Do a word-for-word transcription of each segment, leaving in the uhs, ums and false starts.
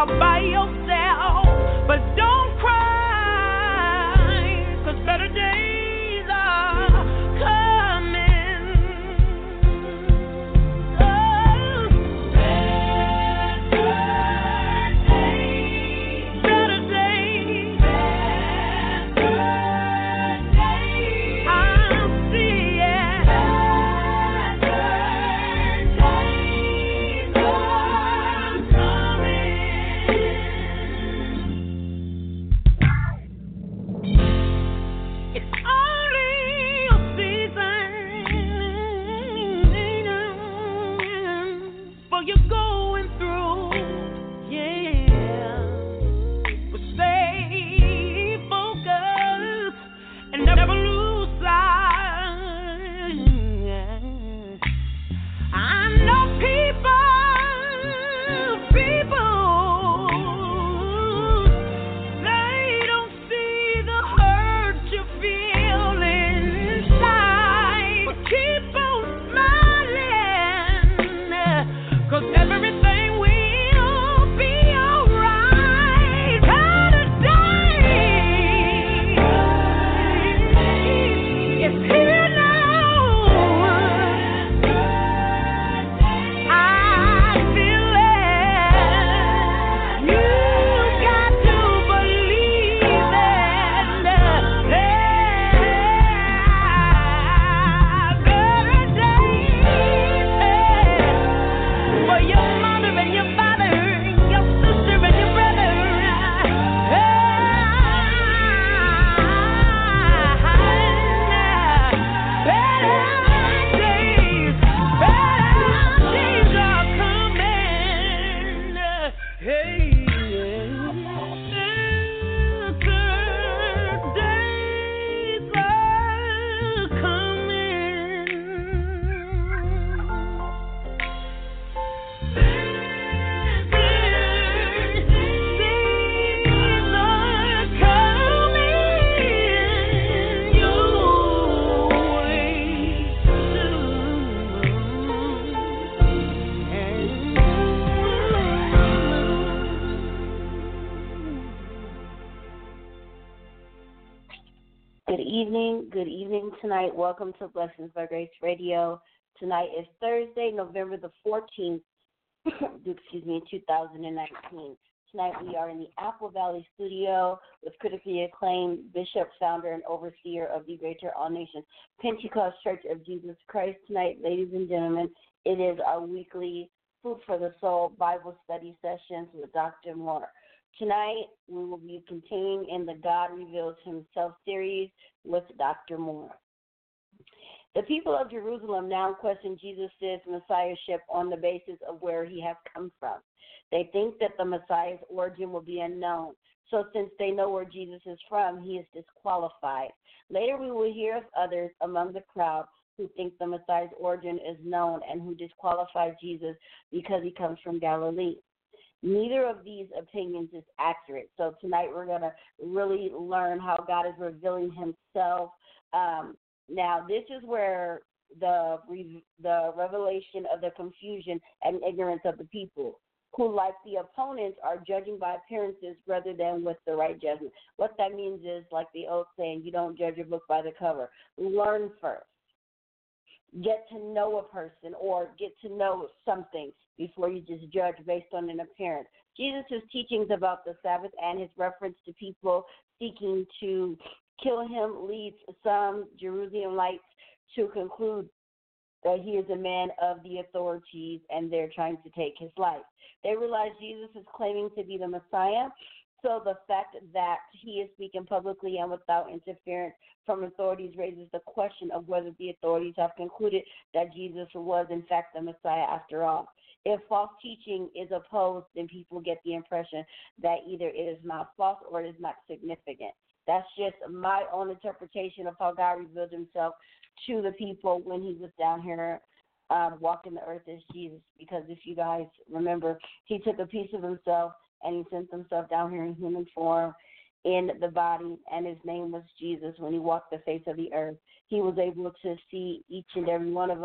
all by yourself. But don't cry, 'cause better days are coming. Oh, better days, better days, better days. I'm seeing better days are coming. It's only a season for you going through, yeah. But stay focused and never lose sight. I know people, people, they don't see the hurt you feel inside. But keep on smiling, 'cause everything will be alright. Better days, it's here now. I feel it. You got to believe it. Better days for your mother and your father, your sister and your brother. Better days, better days are coming. Hey, better days are coming. Good evening. Good evening tonight. Welcome to Blessings by Grace Radio. Tonight is Thursday, November the fourteenth, excuse me, two thousand nineteen. Tonight we are in the Apple Valley studio with critically acclaimed bishop, founder, and overseer of the Greater All Nations Pentecost Church of Jesus Christ. Tonight, ladies and gentlemen, it is our weekly Food for the Soul Bible study sessions with Doctor Moore. Tonight, we will be continuing in the God Reveals Himself series with Doctor Moore. The people of Jerusalem now question Jesus' messiahship on the basis of where he has come from. They think that the Messiah's origin will be unknown. So since they know where Jesus is from, he is disqualified. Later we will hear of others among the crowd who think the Messiah's origin is known and who disqualify Jesus because he comes from Galilee. Neither of these opinions is accurate. So tonight we're going to really learn how God is revealing himself. Um, now, this is where the the revelation of the confusion and ignorance of the people, who, like the opponents, are judging by appearances rather than with the right judgment. What that means is, like the old saying, you don't judge a book by the cover. Learn first. Get to know a person or get to know something before you just judge based on an appearance. Jesus' teachings about the Sabbath and his reference to people seeking to kill him leads some Jerusalemites to conclude that he is a man of the authorities and they're trying to take his life. They realize Jesus is claiming to be the Messiah, so the fact that he is speaking publicly and without interference from authorities raises the question of whether the authorities have concluded that Jesus was in fact the Messiah after all. If false teaching is opposed, then people get the impression that either it is not false or it is not significant. That's just my own interpretation of how God revealed himself to the people when he was down here um, walking the earth as Jesus. Because if you guys remember, he took a piece of himself and he sent himself down here in human form in the body, and his name was Jesus. When he walked the face of the earth, he was able to see each and every one of us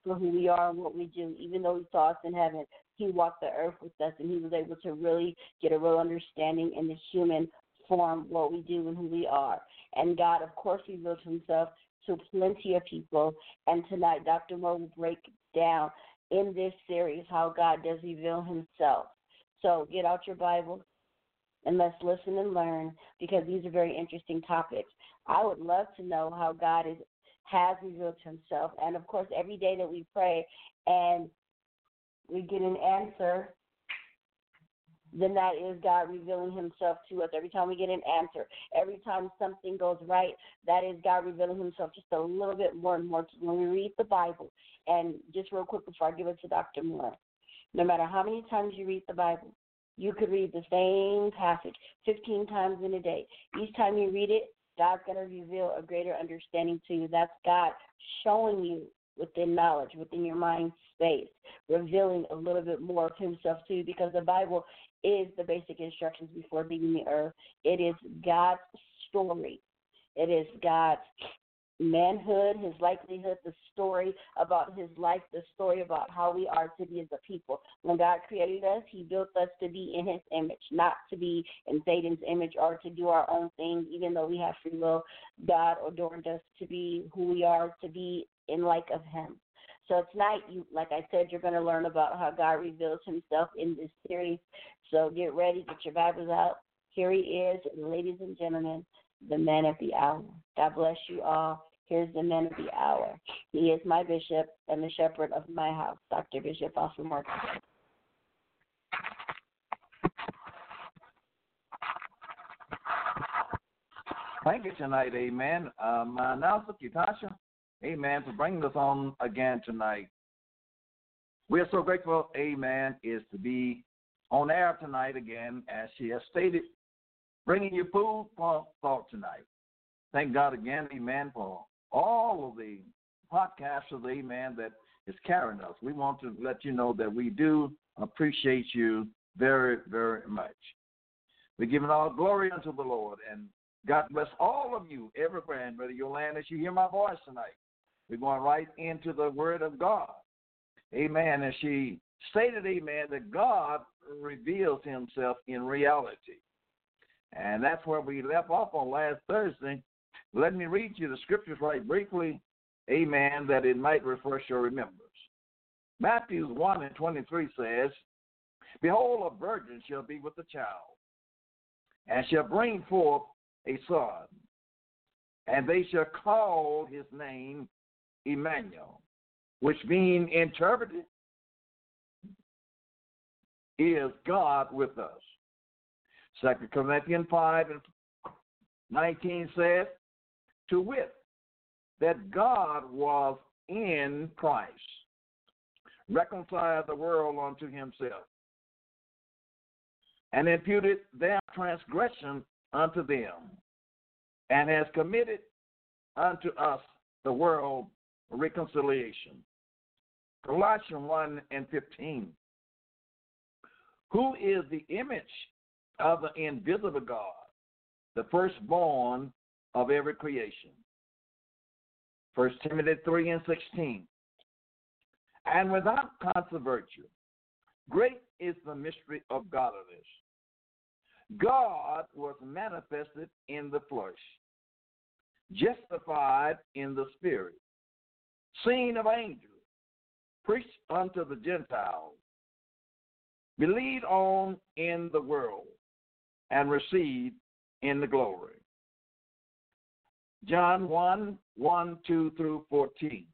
for who we are and what we do. Even though he saw us in heaven, he walked the earth with us, and he was able to really get a real understanding in the human form what we do and who we are. And God, of course, revealed himself to plenty of people. And tonight, Doctor Moore will break down in this series how God does reveal himself. So get out your Bible and let's listen and learn, because these are very interesting topics. I would love to know how God is, has revealed himself. And, of course, every day that we pray and we get an answer, then that is God revealing himself to us. Every time we get an answer, every time something goes right, that is God revealing himself just a little bit more and more. When we read the Bible, and just real quick before I give it to Doctor Moore, no matter how many times you read the Bible, you could read the same passage fifteen times in a day. Each time you read it, God's going to reveal a greater understanding to you. That's God showing you within knowledge, within your mind space, revealing a little bit more of himself to you, because the Bible is the basic instructions before leaving the earth. It is God's story. It is God's manhood, his likelihood, the story about his life, the story about how we are to be as a people. When God created us, he built us to be in his image, not to be in Satan's image or to do our own thing, even though we have free will. God adorned us to be who we are, to be in like of him. So tonight, you, like I said, you're going to learn about how God reveals himself in this series. So get ready, get your Bibles out. Here he is, ladies and gentlemen, the man of the hour. God bless you all. Here's the man of the hour. He is my bishop and the shepherd of my house, Doctor Bishop Austin Martin. Thank you tonight, amen. Uh, my announcer, Kitasha, amen, for bringing us on again tonight. We are so grateful, amen, is to be on air tonight again, as she has stated, bringing you food for thought tonight. Thank God again, amen, for all of the podcasters, amen, that is carrying us. We want to let you know that we do appreciate you very, very much. We're giving all glory unto the Lord, and God bless all of you everywhere, and whether you land as you hear my voice tonight. We're going right into the Word of God. Amen. And she stated, amen, that God reveals himself in reality. And that's where we left off on last Thursday. Let me read you the scriptures right briefly, amen, that it might refresh your remembrance. Matthew one and twenty-three says, Behold, a virgin shall be with a child, and shall bring forth a son, and they shall call his name Emmanuel, which being interpreted is God with us. Second Corinthians five and nineteen says, to wit, that God was in Christ, reconciled the world unto himself, and imputed their transgression unto them, and has committed unto us the world reconciliation. Colossians one and fifteen. Who is the image of the invisible God, the firstborn of every creation? First Timothy three and sixteen. And without controversy, great is the mystery of godliness. God was manifested in the flesh, justified in the spirit, seen of angels, preached unto the Gentiles, believed on in the world, and received in the glory. John one, one, two through fourteen.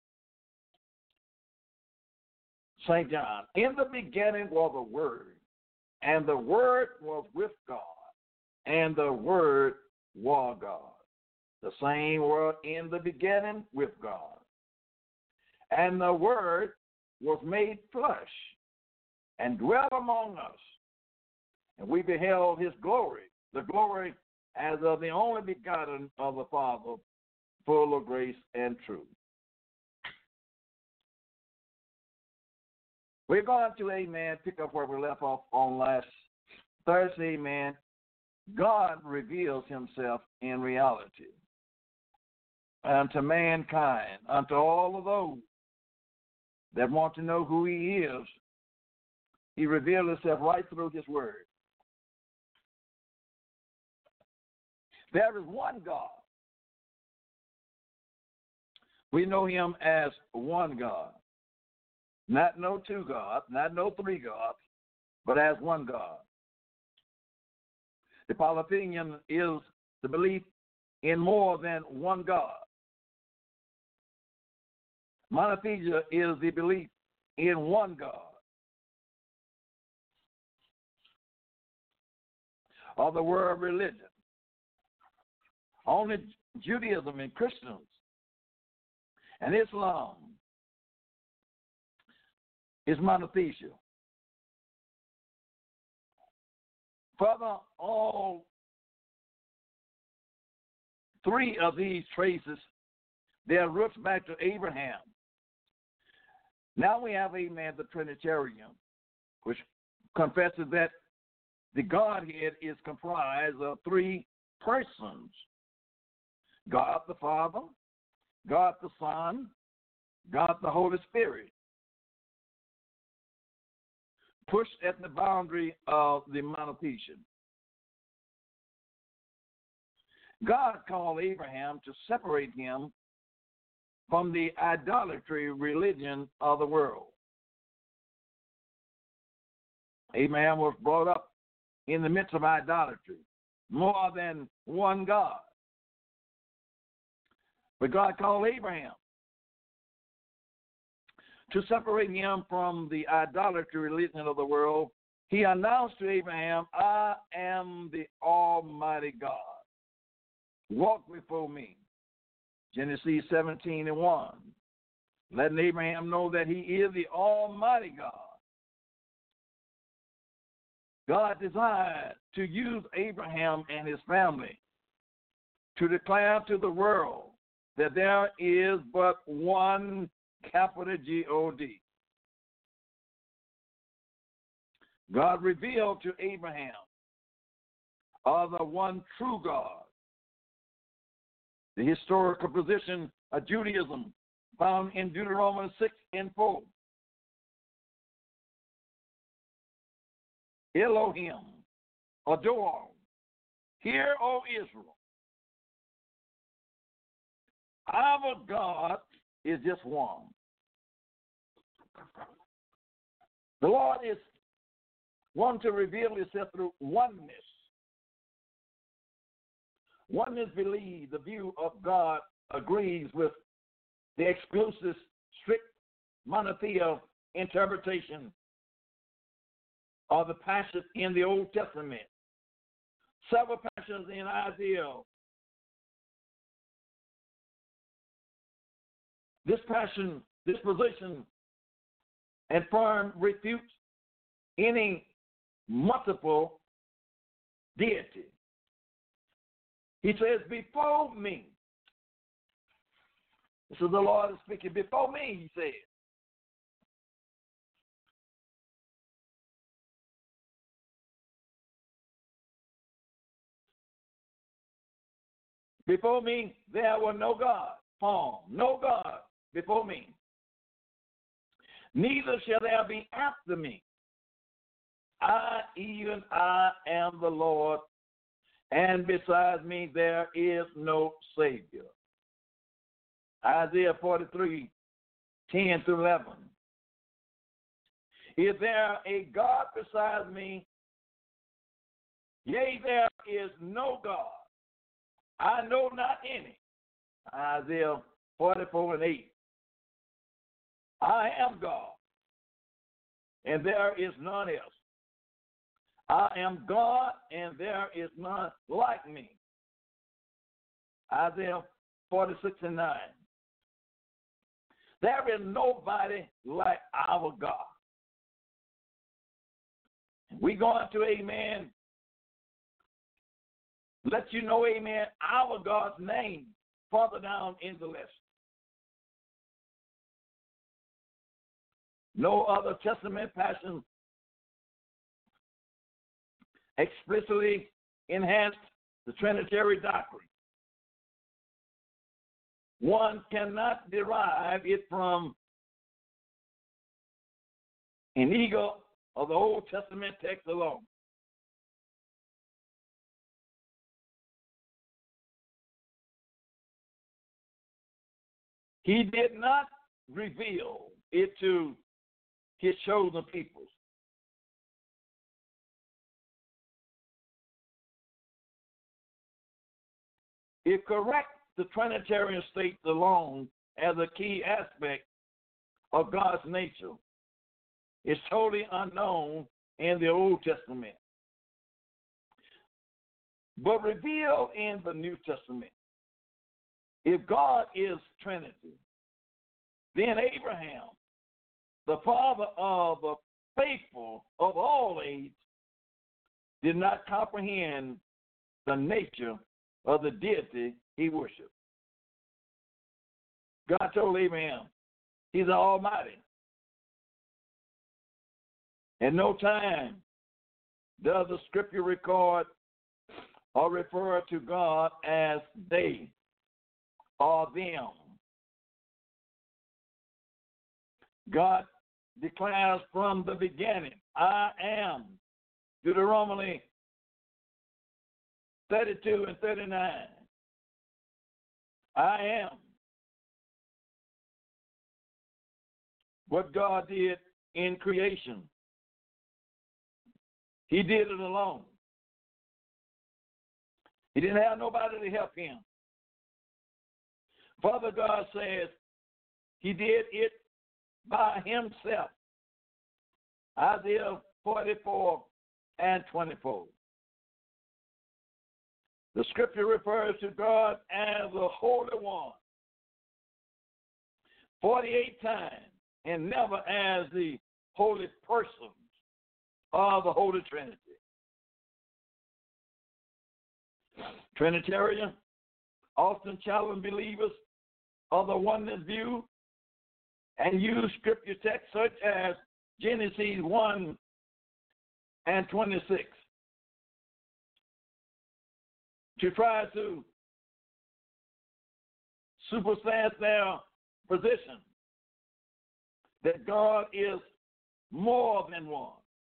Saint John, in the beginning was the Word, and the Word was with God, and the Word was God. The same were in the beginning with God. And the Word was made flesh and dwelt among us. And we beheld his glory, the glory as of the only begotten of the Father, full of grace and truth. We're going to, amen, pick up where we left off on last Thursday, amen. God reveals himself in reality unto mankind, unto all of those that want to know who he is, he revealed himself right through his word. There is one God. We know him as one God. Not no two gods, not no three gods, but as one God. The polytheism is the belief in more than one God. Monotheism is the belief in one God. Or the world religion. Only Judaism and Christians and Islam is monotheism. Further, all three of these traces, their roots back to Abraham. Now we have, amen, the Trinitarian, which confesses that the Godhead is comprised of three persons: God the Father, God the Son, God the Holy Spirit, pushed at the boundary of the monotheism. God called Abraham to separate him from the idolatry religion of the world. Abraham was brought up in the midst of idolatry, more than one God. But God called Abraham to separate him from the idolatry religion of the world. He announced to Abraham, I am the Almighty God. Walk before me. Genesis seventeen and one. Letting Abraham know that he is the Almighty God. God desired to use Abraham and his family to declare to the world that there is but one capital G O D. God revealed to Abraham of the one true God. The historical position of Judaism found in Deuteronomy six and four. Elohim, Ador, hear, O Israel, our God is just one. The Lord is one to reveal himself through oneness. Oneness believes the view of God agrees with the exclusive, strict monotheistic interpretation of the passage in the Old Testament. Several passages in Isaiah. This passion, this position, and firm refutes any multiple deity. He says, before me. This is the Lord speaking. Before me, he said. Before me, there was no God, form, no God before me. Neither shall there be after me. I, even I, am the Lord, and besides me there is no Savior. Isaiah forty-three, ten through eleven. Is there a God besides me? Yea, there is no God. I know not any. Isaiah forty-four and eight. I am God, and there is none else. I am God, and there is none like me. Isaiah forty-six and nine. There is nobody like our God. We going to, amen, let you know, amen, our God's name further down in the list. No other Testament passage explicitly enhanced the Trinitarian doctrine. One cannot derive it from an eagle of the Old Testament text alone. He did not reveal it to his chosen peoples. It corrects the Trinitarian states alone as a key aspect of God's nature. It's totally unknown in the Old Testament, but revealed in the New Testament. If God is Trinity, then Abraham, the father of the faithful of all age, did not comprehend the nature of the deity he worshiped. God told Abraham, he's the Almighty. At no time does the scripture record or refer to God as they or them. God declares from the beginning, I am. Deuteronomy thirty-two and thirty-nine. I am. What God did in creation, he did it alone. He didn't have nobody to help him. Father God says he did it by himself. Isaiah forty-four and twenty-four. The scripture refers to God as the Holy One forty-eight times, and never as the holy persons of the Holy Trinity. Trinitarian often challenge believers of the oneness view and use scripture texts such as Genesis one and twenty-six to try to supersede their position that God is more than one.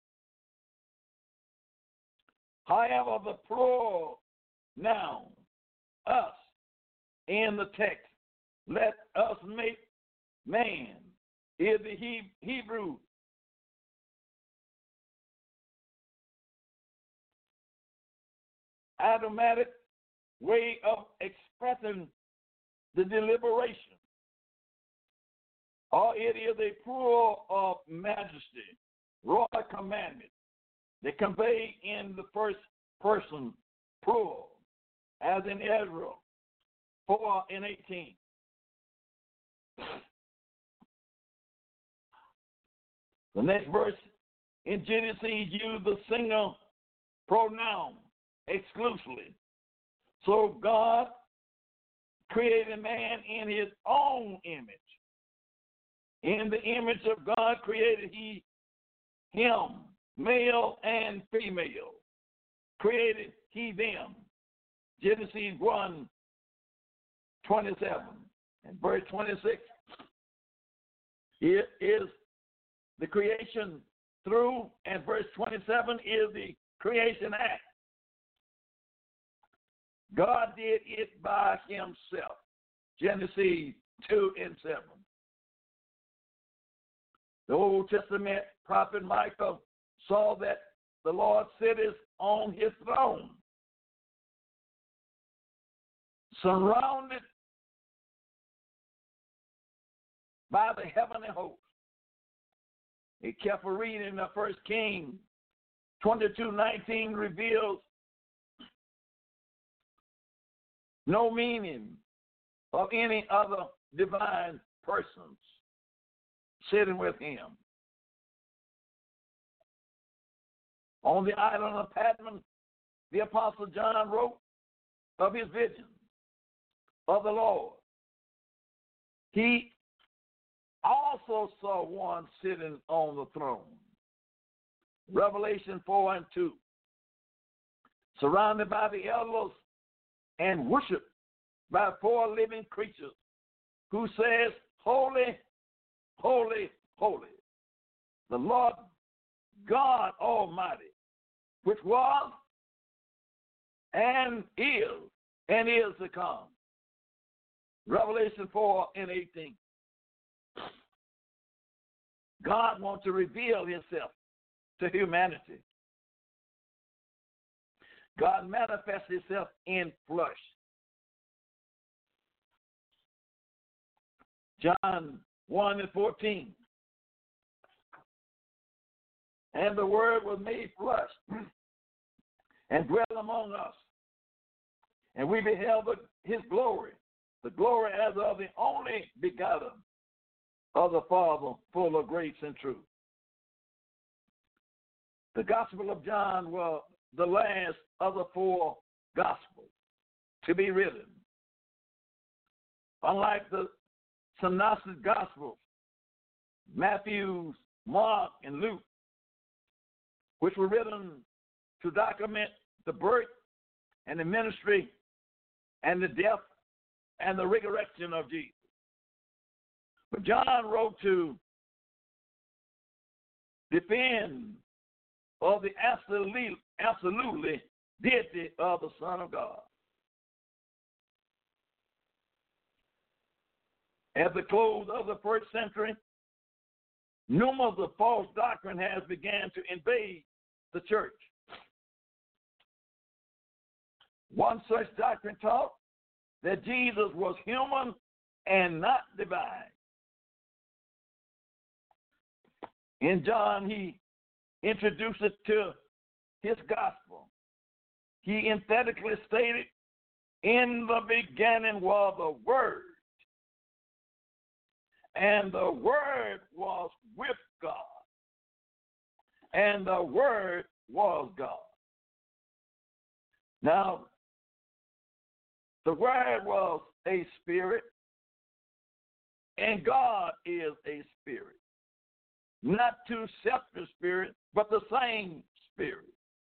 However, the plural noun, us, in the text, let us make man, is the he- Hebrew automatic way of expressing the deliberation, or it is a plural of majesty, royal commandment, that conveyed in the first person plural, as in Ezra four and eighteen. The next verse in Genesis uses the single pronoun exclusively. So God created man in his own image. In the image of God created he him, male and female. Created he them. Genesis one, twenty-seven. And verse twenty-six. It is the creation through, and verse twenty-seven is the creation act. God did it by himself. Genesis two and seven. The Old Testament prophet Micah saw that the Lord sitteth on his throne, surrounded by the heavenly host. He kept reading the First King twenty-two nineteen reveals no meaning of any other divine persons sitting with him. On the island of Patmos, the Apostle John wrote of his vision of the Lord. He also saw one sitting on the throne. Revelation four and two. Surrounded by the elders and worshiped by four living creatures, who says, Holy, holy, holy the Lord God Almighty, which was and is and is to come. Revelation four and eighteen. God wants to reveal himself to humanity. God manifests himself in flesh. John one and fourteen. And the Word was made flesh and dwelt among us. And we beheld his glory, the glory as of the only begotten of the Father, full of grace and truth. The Gospel of John was the last of the four Gospels to be written. Unlike the synoptic Gospels, Matthew, Mark, and Luke, which were written to document the birth and the ministry and the death and the resurrection of Jesus. But John wrote to defend of the absolute, absolutely deity of the Son of God. At the close of the first century, numerous of false doctrine has begun to invade the church. One such doctrine taught that Jesus was human and not divine. In John, he introduced it to his gospel. He emphatically stated, in the beginning was the Word, and the Word was with God, and the Word was God. Now, the Word was a spirit, and God is a spirit. Not two separate spirits, but the same Spirit.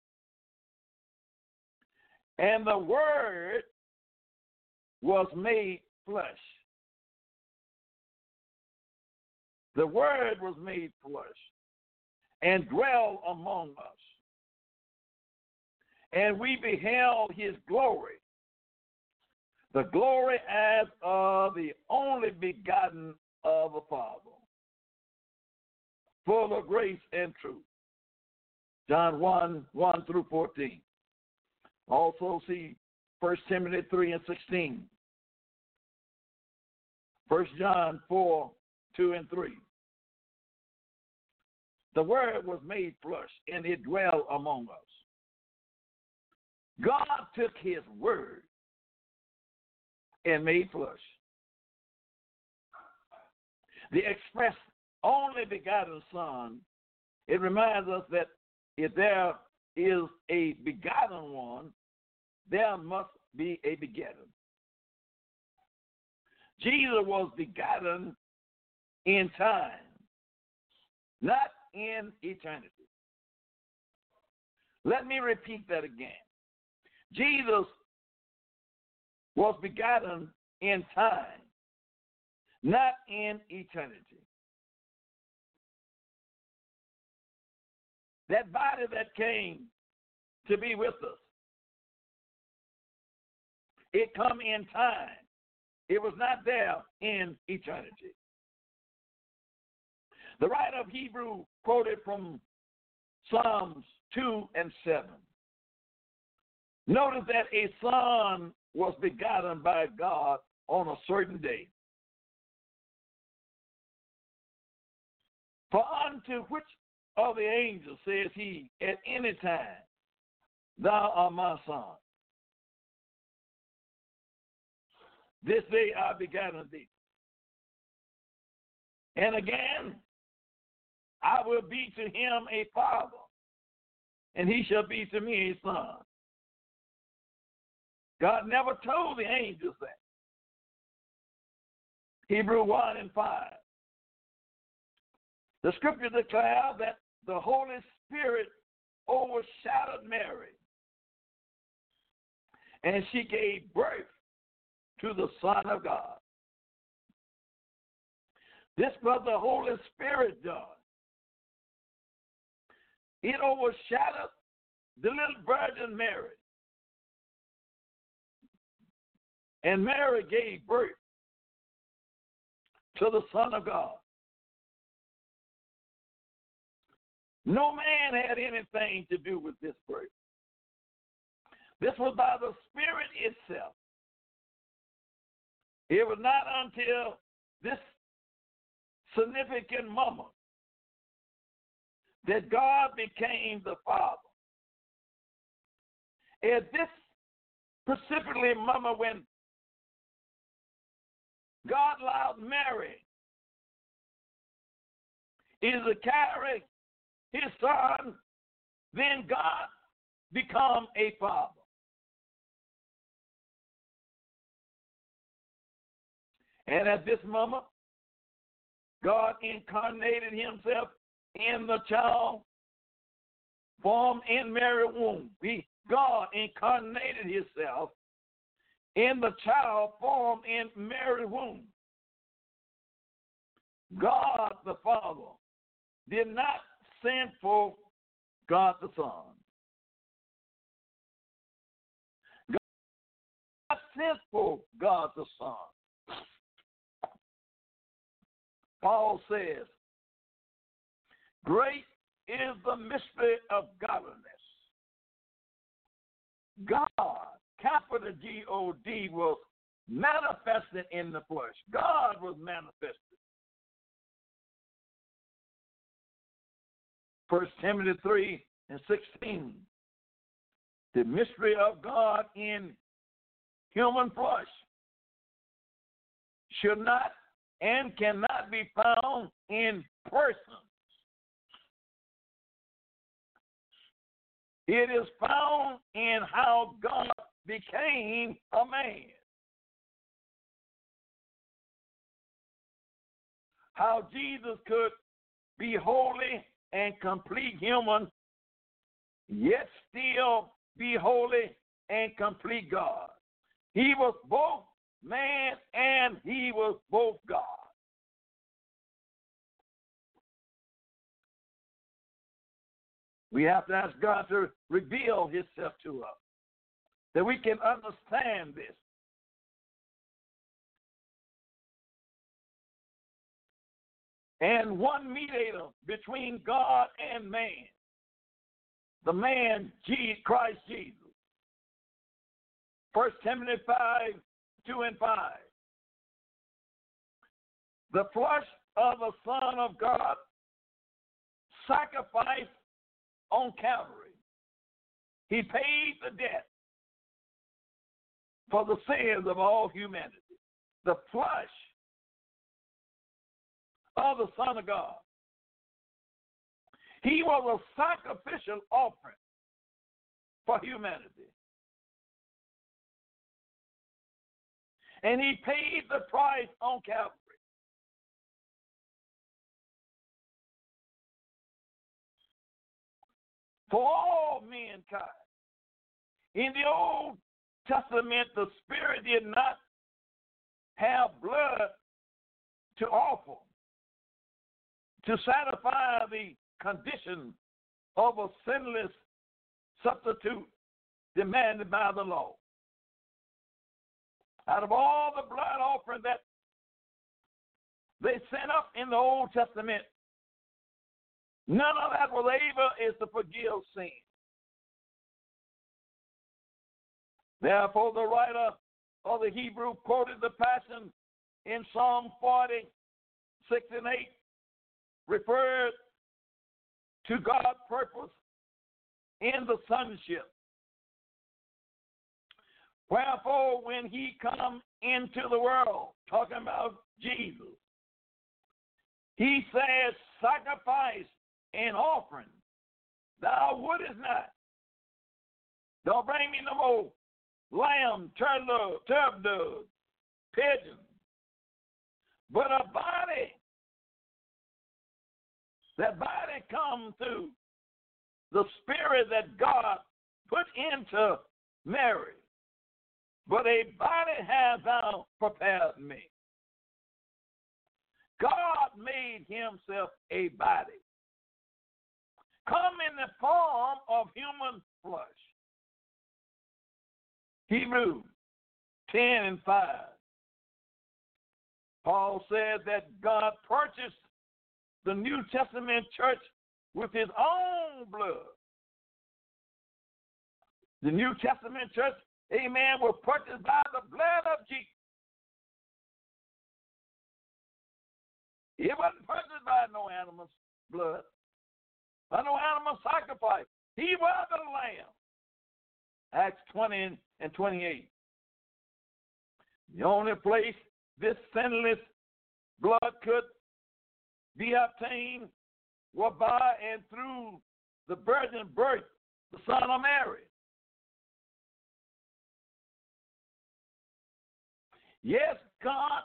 And the Word was made flesh. The Word was made flesh and dwelt among us. And we beheld his glory, the glory as of the only begotten of the Father, full of grace and truth. John one, one through fourteen. Also see First Timothy three and sixteen. First John four, two and three. The Word was made flesh, and it dwelt among us. God took his Word and made flesh. The express only begotten Son, it reminds us that if there is a begotten one, there must be a begetting. Jesus was begotten in time, not in eternity. Let me repeat that again. Jesus was begotten in time, not in eternity. That body that came to be with us, it come in time. It was not there in eternity. The writer of Hebrew quoted from Psalms two and seven. Notice that a son was begotten by God on a certain day. For unto which of the angels says he at any time, thou art my son? This day I begotten thee. And again, I will be to him a father, and he shall be to me a son. God never told the angels that. Hebrew one and five. The scripture declares that the Holy Spirit overshadowed Mary, and she gave birth to the Son of God. This was the Holy Spirit done. it overshadowed the little Virgin Mary. And Mary gave birth to the Son of God. No man had anything to do with this birth. This was by the Spirit itself. It was not until this significant moment that God became the Father. At this specifically moment when God allowed Mary is to carry his son, then God become a father. And at this moment, God incarnated himself in the child formed in Mary's womb. He, God incarnated himself in the child formed in Mary's womb. God the Father did not send for God the Son. God sent for God the Son. Paul says, great is the mystery of godliness. God, capital G O D, was manifested in the flesh. God was manifested. First Timothy three and sixteen. The mystery of God in human flesh should not and cannot be found in persons. It is found in how God became a man. How Jesus could be holy and complete human, yet still be holy and complete God. He was both man and he was both God. We have to ask God to reveal himself to us, that we can understand this. And one mediator between God and man, the man, Christ Jesus. First Timothy five, two and five. The flesh of the Son of God sacrificed on Calvary. He paid the debt for the sins of all humanity. The flesh of the Son of God. He was a sacrificial offering for humanity. And he paid the price on Calvary. For all mankind. In the Old Testament, the Spirit did not have blood to offer to satisfy the condition of a sinless substitute demanded by the law. Out of all the blood offering that they sent up in the Old Testament, none of that was able is to forgive sin. Therefore, the writer of the Hebrew quoted the Passion in Psalm forty, six and eight, referred to God's purpose in the sonship. Wherefore, when he come into the world, talking about Jesus, he says, sacrifice and offering thou wouldest not. Don't bring me no more lamb, turtle, turtle, pigeon, but a body. That body come through the Spirit that God put into Mary. But a body has thou prepared me. God made himself a body. Come in the form of human flesh. Hebrews ten and five. Paul said that God purchased the New Testament church with his own blood. The New Testament church, amen, was purchased by the blood of Jesus. It wasn't purchased by no animal's blood, by no animal sacrifice. He was the Lamb. Acts twenty and twenty-eight. The only place this sinless blood could be obtained was by and through the virgin birth, the Son of Mary. Yes, God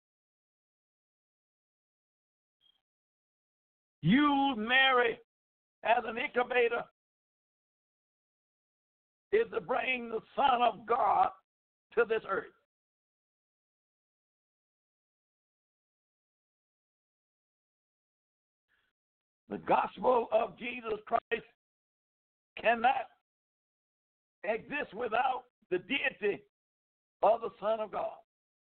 used Mary as an incubator is to bring the Son of God to this earth. The gospel of Jesus Christ cannot exist without the deity of the Son of God.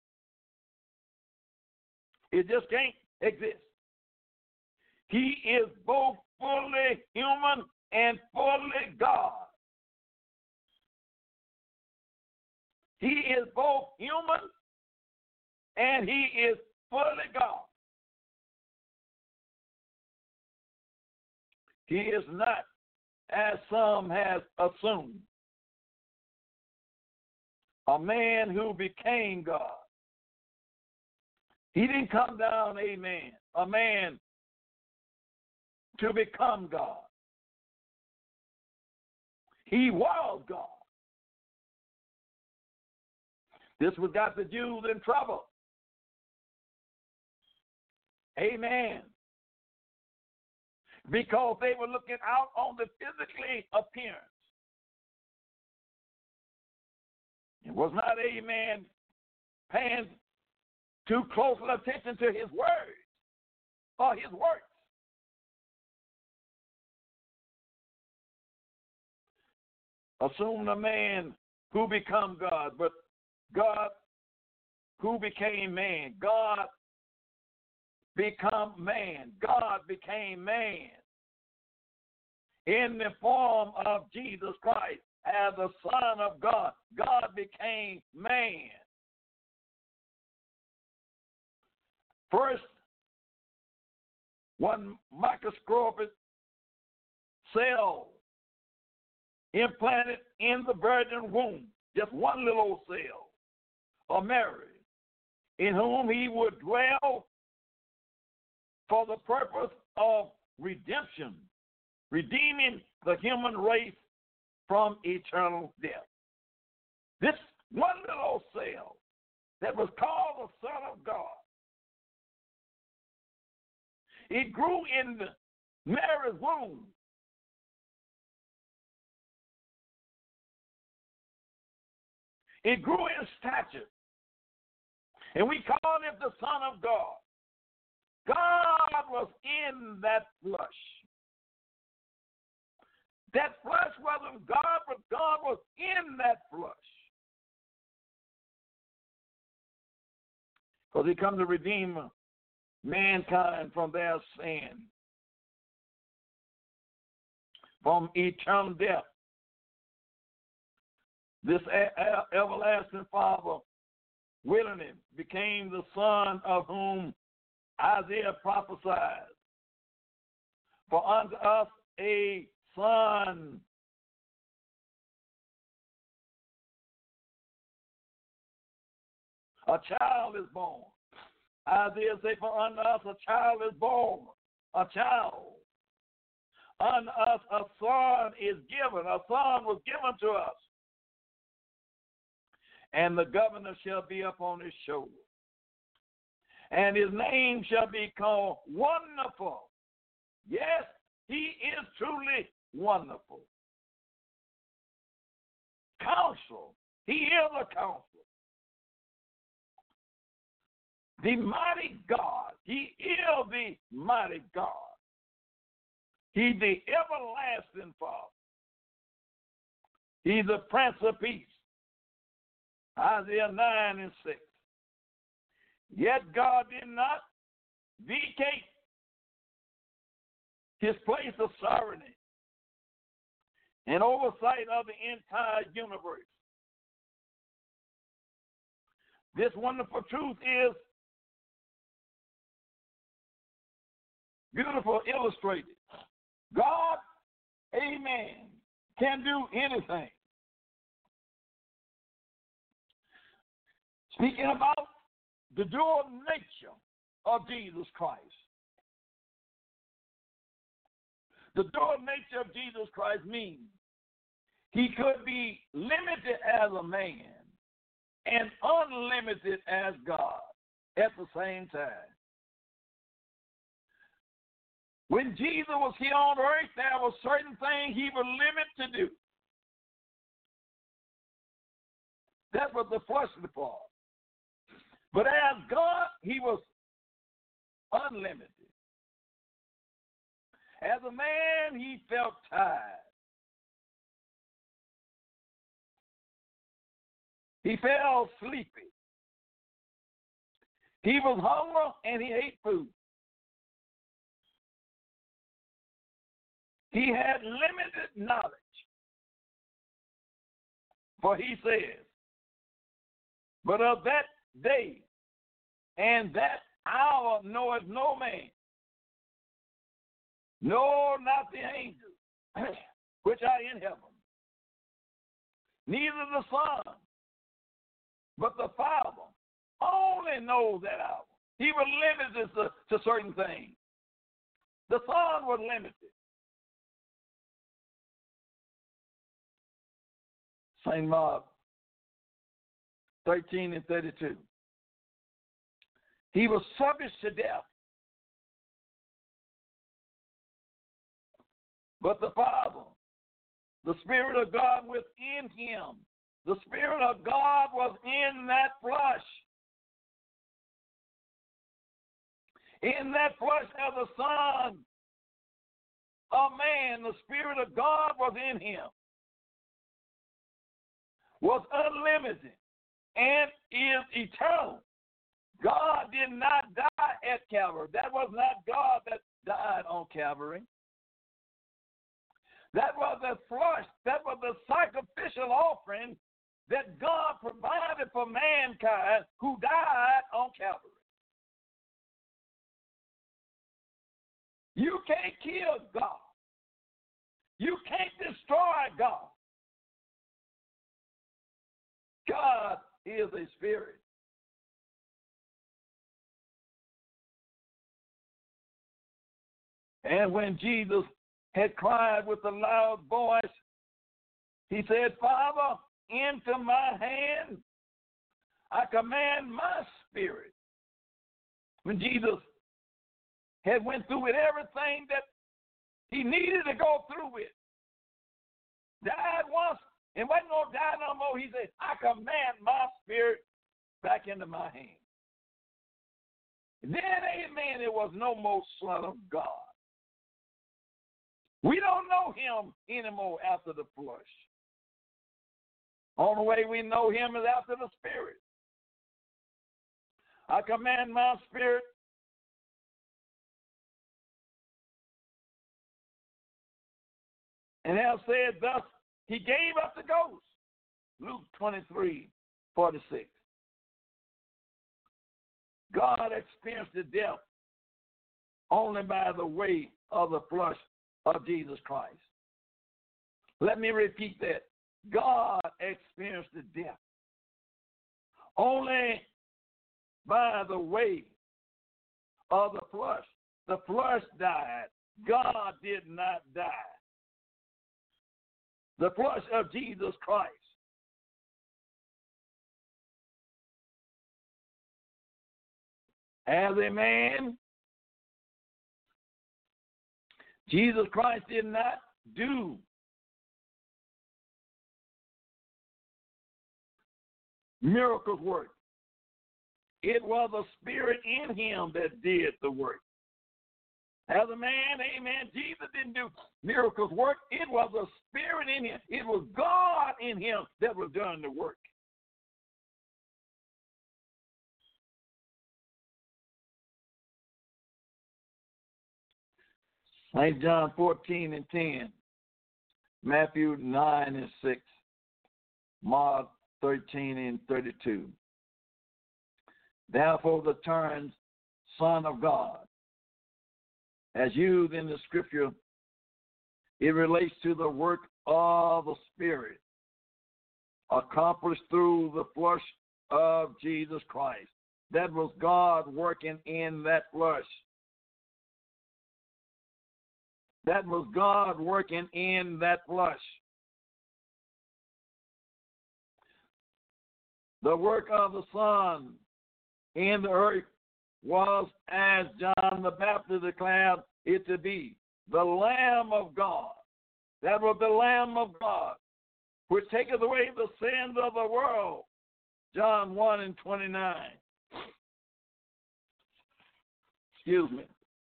It just can't exist. He is both fully human and fully God. He is both human and he is fully God. He is not, as some have assumed, a man who became God. He didn't come down, amen, a man to become God. He was God. This was got the Jews in trouble. Amen. Because they were looking out on the physically appearance. It was not, amen, paying too close attention to his words or his works. Assume the man who become God, but God who became man. God become man. God became man in the form of Jesus Christ as the Son of God. God became man. First, one microscopic cell implanted in the virgin womb, just one little old cell of Mary, in whom he would dwell for the purpose of redemption, redeeming the human race from eternal death. This one little cell that was called the Son of God, it grew in Mary's womb. It grew in stature. And we call it the Son of God. God was in that flesh. That flesh wasn't God, but God was in that flesh. Because he come to redeem mankind from their sin, from eternal death. This everlasting Father willingly became the Son of whom Isaiah prophesied. For unto us a son a child is born. Isaiah said, for unto us a child is born, a child. Unto us a son is given, a son was given to us. And the governor shall be upon his shoulder. And his name shall be called Wonderful. Yes, he is truly wonderful. Counsel. He is a counselor. The mighty God. He is the mighty God. He's the everlasting Father. He's the Prince of Peace. Isaiah nine and six. Yet God did not vacate his place of sovereignty and oversight of the entire universe. This wonderful truth is beautiful illustrated. God, amen, can do anything. Speaking about the dual nature of Jesus Christ. The dual nature of Jesus Christ means he could be limited as a man and unlimited as God at the same time. When Jesus was here on earth, there were certain things he was limited to do. That was the fleshly part. But as God, he was unlimited. As a man, he felt tired. He felt sleepy. He was hungry and he ate food. He had limited knowledge. For he says, but of that day and that hour knoweth no man, no, not the angels, which are in heaven, neither the Son, but the Father only knows that hour. He was limited to, to certain things. The Son was limited. Saint Mark thirteen and thirty-two. He was subject to death. But the Father, the Spirit of God within him, the Spirit of God was in that flesh. In that flesh of the Son of man, the Spirit of God was in him, was unlimited, and is eternal. God did not die at Calvary. That was not God that died on Calvary. That was the flesh, that was the sacrificial offering that God provided for mankind who died on Calvary. You can't kill God. You can't destroy God. God is a spirit. And when Jesus had cried with a loud voice, he said, Father, into my hand I command my spirit. When Jesus had went through with everything that he needed to go through with, died once, and wasn't going to die no more, he said, I command my spirit back into my hand. Then, amen, there was no more Son of God. We don't know him anymore after the flesh. Only way we know him is after the Spirit. I command my spirit and have said thus, he gave up the ghost. Luke twenty-three, forty-six. God experienced the death only by the way of the flesh of Jesus Christ. Let me repeat that. God experienced the death only by the way of the flesh. The flesh died. God did not die. The flesh of Jesus Christ. As a man, Jesus Christ did not do miracles work. It was the Spirit in him that did the work. As a man, amen, Jesus didn't do miracles work. It was a spirit in him. It was God in him that was doing the work. Saint John fourteen and ten, Matthew nine and six, Mark thirteen and thirty-two. Therefore, the term Son of God, as used in the scripture, it relates to the work of the Spirit accomplished through the flesh of Jesus Christ. That was God working in that flesh. That was God working in that flesh. The work of the Son in the earth was, as John the Baptist declared it to be, the Lamb of God. That was the Lamb of God, which taketh away the sins of the world. John one and twenty-nine. Excuse me.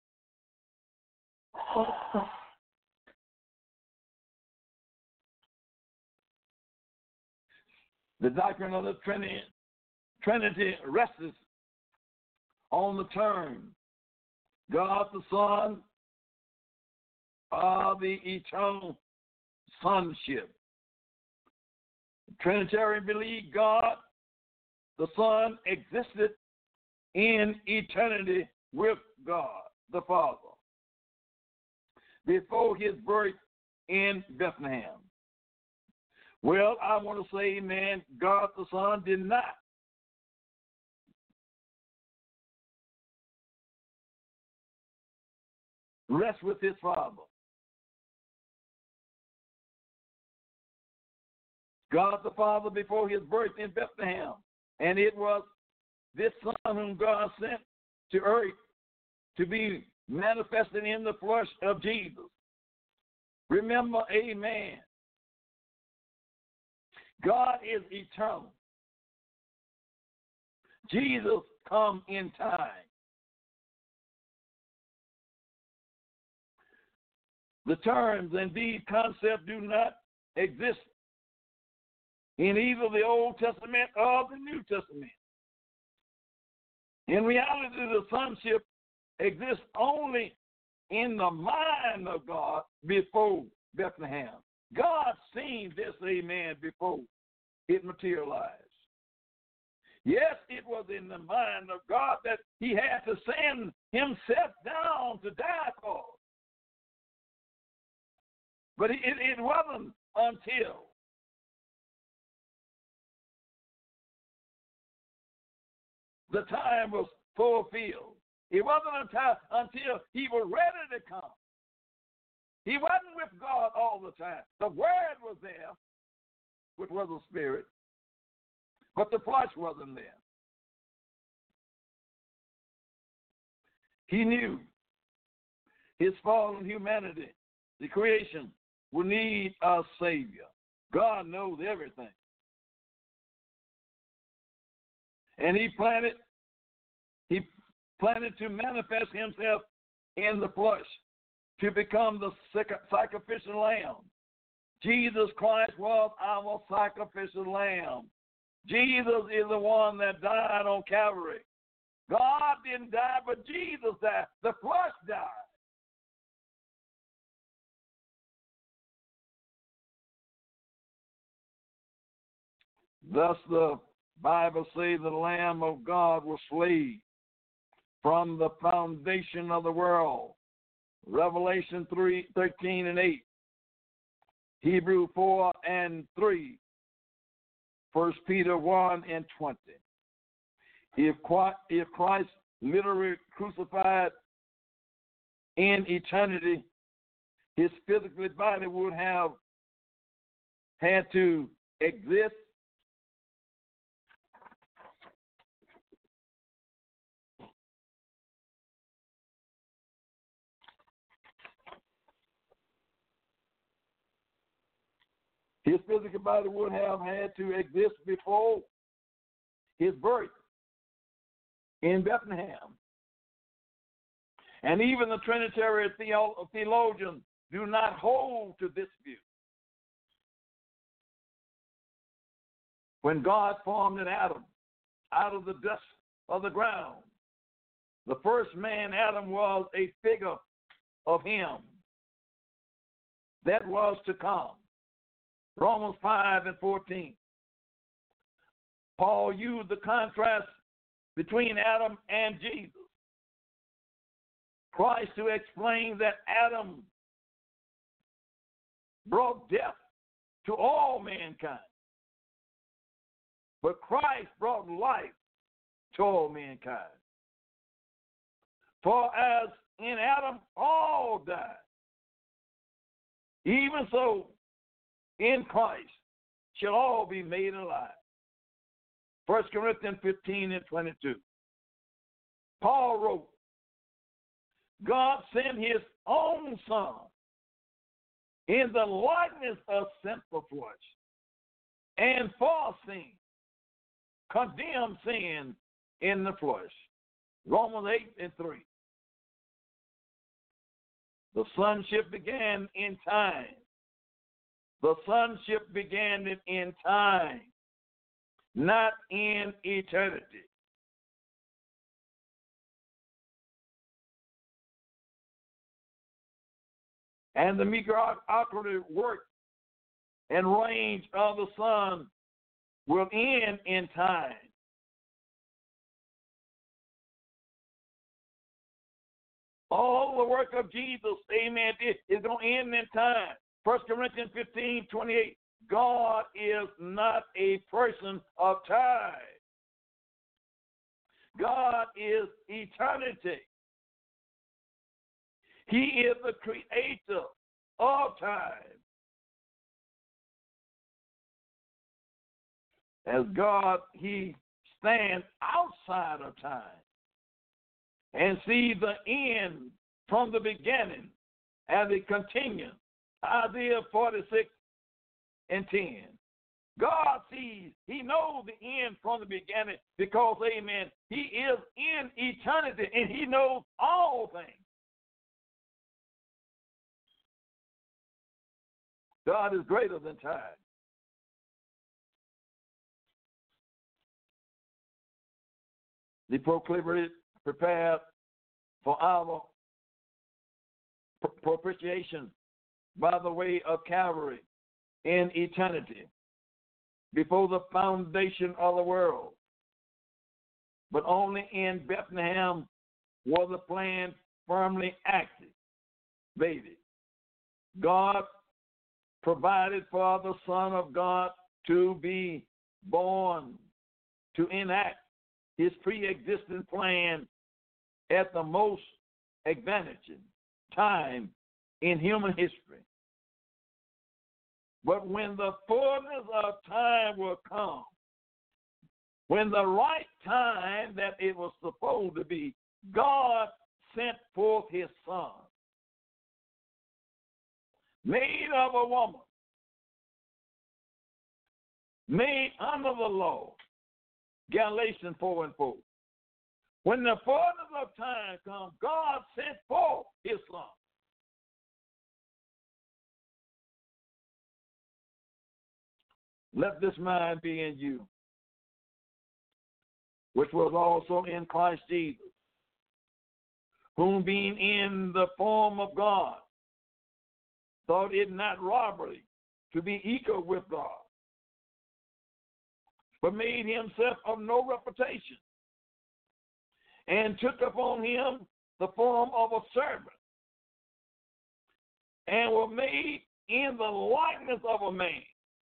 The doctrine of the Trinity, Trinity rests on the term God the Son of the eternal sonship. Trinitarian believe God the Son existed in eternity with God the Father before his birth in Bethlehem. Well, I want to say, amen, God the Son did not rest with his Father. God the Father before his birth in Bethlehem. And it was this Son whom God sent to earth to be manifested in the flesh of Jesus. Remember, amen, God is eternal. Jesus come in time. The terms and these concepts do not exist in either the Old Testament or the New Testament. In reality, the sonship exists only in the mind of God before Bethlehem. God seen this, amen, before it materialized. Yes, it was in the mind of God that he had to send himself down to die for us. But it, it wasn't until the time was fulfilled. It wasn't until, until he was ready to come. He wasn't with God all the time. The Word was there, which was the Spirit, but the flesh wasn't there. He knew his fallen humanity, the creation, would need a Savior. God knows everything. And he planned, he planned to manifest himself in the flesh, to become the sacrificial lamb. Jesus Christ was our sacrificial lamb. Jesus is the one that died on Calvary. God didn't die, but Jesus died. The flesh died. Thus the Bible says the Lamb of God was slain from the foundation of the world. Revelation three, thirteen and eight. Hebrew four and three. First Peter one and twenty. If Christ literally crucified in eternity, his physical body would have had to exist His physical body would have had to exist before his birth in Bethlehem. And even the Trinitarian theo- theologians do not hold to this view. When God formed an Adam out of the dust of the ground, the first man, Adam, was a figure of him that was to come. Romans five and fourteen. Paul used the contrast between Adam and Jesus Christ to explain that Adam brought death to all mankind, but Christ brought life to all mankind. For as in Adam all died, even so in Christ shall all be made alive. First Corinthians fifteen and twenty-two. Paul wrote, God sent his own son in the likeness of sinful flesh, and for sin, condemned sin in the flesh. Romans eight and three. The sonship began in time. The sonship began in time, not in eternity. And the mediocrity work and range of the Son will end in time. All the work of Jesus, amen, is going to end in time. First Corinthians fifteen, twenty-eight. God is not a person of time. God is eternity. He is the creator of time. As God, he stands outside of time and sees the end from the beginning as it continues. Isaiah forty-six and ten. God sees, he knows the end from the beginning because, amen, he is in eternity and he knows all things. God is greater than time. The proclivity prepared for our propitiation by the way of Calvary in eternity, before the foundation of the world. But only in Bethlehem was the plan firmly activated. God provided for the Son of God to be born, to enact his pre-existing plan at the most advantaging time in human history. But when the fullness of time will come, when the right time that it was supposed to be, God sent forth his Son, made of a woman, made under the law. Galatians four and four. When the fullness of time comes, God sent forth his Son. Let this mind be in you, which was also in Christ Jesus, whom being in the form of God, thought it not robbery to be equal with God, but made himself of no reputation, and took upon him the form of a servant, and was made in the likeness of a man.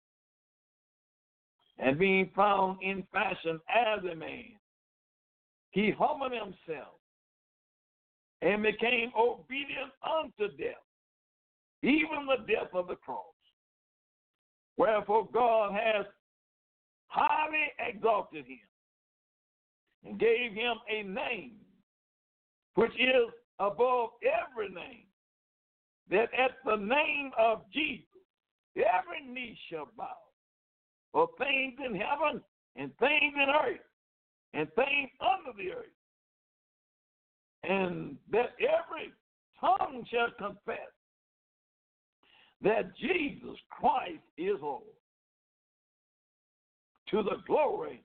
And being found in fashion as a man, he humbled himself and became obedient unto death, even the death of the cross. Wherefore God has highly exalted him and gave him a name which is above every name, that at the name of Jesus every knee shall bow, of things in heaven and things in earth and things under the earth, and that every tongue shall confess that Jesus Christ is Lord, to the glory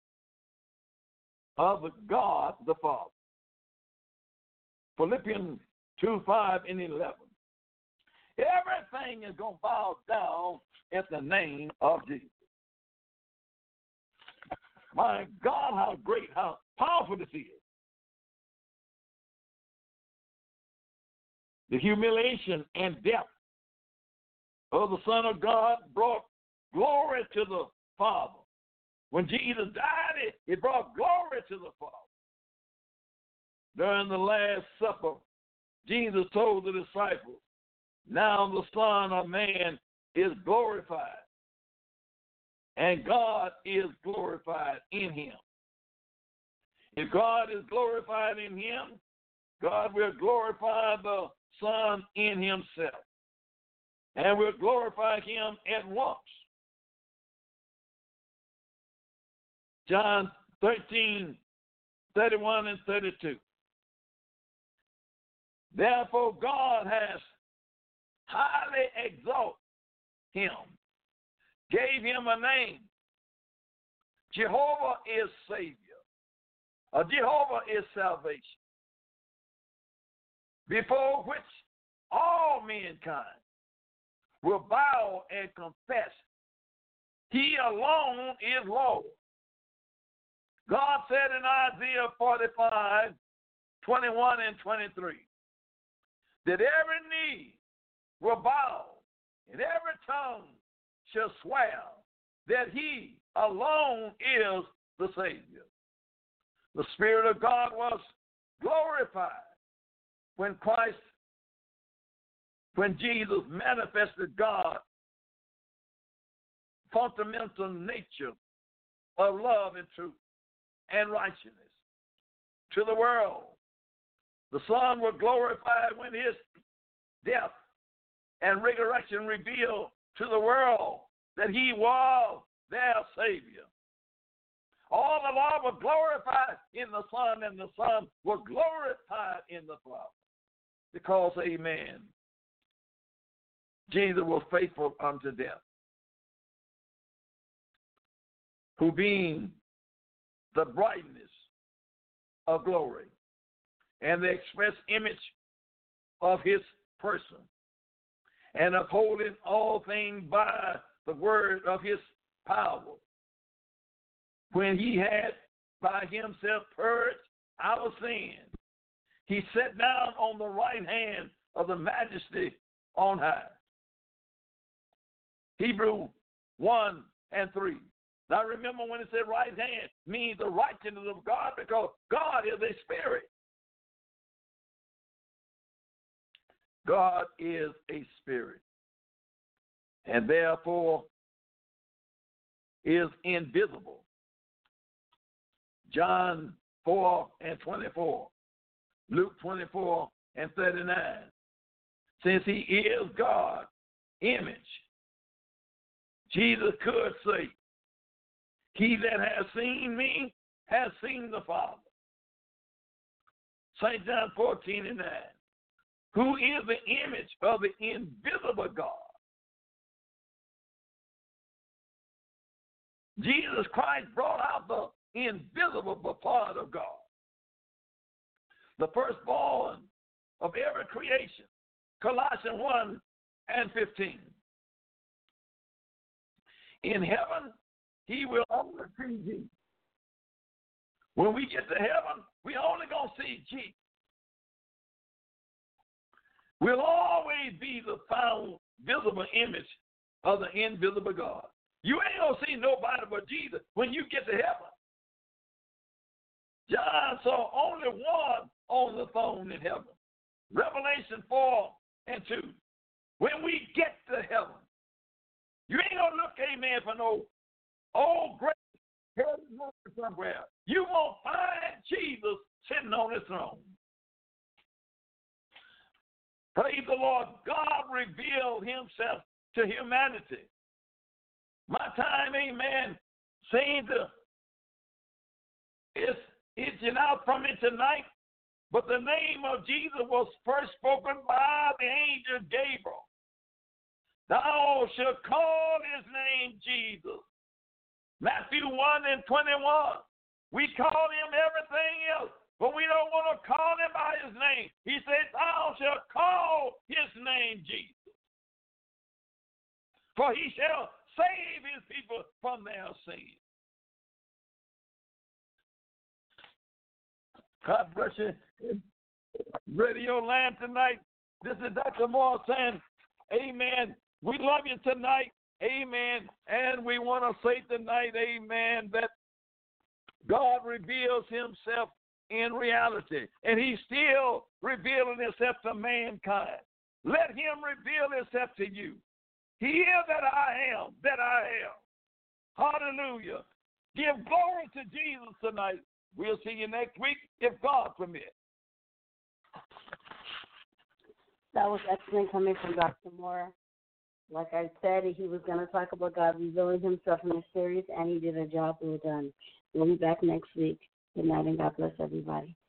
of God the Father. Philippians two, five, and eleven. Everything is going to bow down at the name of Jesus. My God, how great, how powerful this is. The humiliation and death of the Son of God brought glory to the Father. When Jesus died, it, it brought glory to the Father. During the Last Supper, Jesus told the disciples, now the Son of Man is glorified, and God is glorified in him. If God is glorified in him, God will glorify the Son in himself, and will glorify him at once. John thirteen, thirty-one and thirty-two. Therefore God has highly exalted him, gave him a name. Jehovah is Savior. Uh, Jehovah is salvation, before which all mankind will bow and confess he alone is Lord. God said in Isaiah forty-five, twenty-one and twenty-three, that every knee will bow and every tongue shall swear that he alone is the Savior. The Spirit of God was glorified when Christ, when Jesus manifested God's fundamental nature of love and truth and righteousness to the world. The Son was glorified when his death and resurrection revealed to the world that he was their Savior. All the law was glorified in the Son, and the Son was glorified in the Father. Because, amen, Jesus was faithful unto death, who being the brightness of glory and the express image of his person, and upholding all things by the word of his power, when he had by himself purged our sins, he sat down on the right hand of the majesty on high. Hebrews one and three. Now remember, when it said right hand, means the righteousness of God, because God is a spirit. God is a spirit, and therefore is invisible. John four and twenty-four, Luke twenty-four and thirty-nine. Since he is God's image, Jesus could say, he that has seen me has seen the Father. Saint John fourteen and nine. Who is the image of the invisible God? Jesus Christ brought out the invisible part of God, the firstborn of every creation. Colossians one and fifteen. In heaven, he will only see Jesus. When we get to heaven, we only going to see Jesus. We'll always be the found visible image of the invisible God. You ain't going to see nobody but Jesus when you get to heaven. John saw only one on the throne in heaven. Revelation four and two. When we get to heaven, you ain't going to look, amen, for no old great heaven somewhere. You won't find Jesus sitting on his throne. Praise the Lord. God revealed himself to humanity. My time, amen, seems to, it's itching out from me tonight but the name of Jesus was first spoken by the angel Gabriel. Thou shalt call his name Jesus. Matthew one and twenty-one. We call him everything else, but we don't want to call him by his name. He said, thou shalt call his name Jesus. For he shall save his people from their sins. God bless you. Radio Land tonight. This is Doctor Moore saying, amen. We love you tonight. Amen. And we want to say tonight, amen, that God reveals himself in reality. And he's still revealing himself to mankind. Let him reveal himself to you. He is that I am, that I am. Hallelujah. Give glory to Jesus tonight. We'll see you next week if God permits. That was excellent coming from Doctor Moore. Like I said, he was going to talk about God revealing himself in the series, and he did a job well done. We'll be back next week. Good night, and God bless everybody.